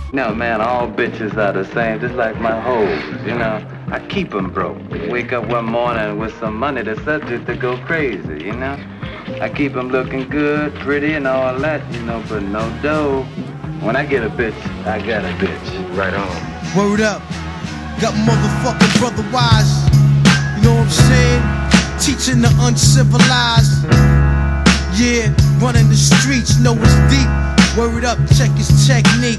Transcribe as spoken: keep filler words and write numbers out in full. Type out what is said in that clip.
No, man, all bitches are the same, just like my hoes, you know. I keep them broke. Wake up one morning with some money, the subject to go crazy, you know. I keep them looking good, pretty, and all that, you know, but no dough. When I get a bitch, I got a bitch. Right on. Word up. Got motherfucking brother wise. You know what I'm saying? Teaching the uncivilized. Yeah, running the streets, know it's deep. Word up, check his technique.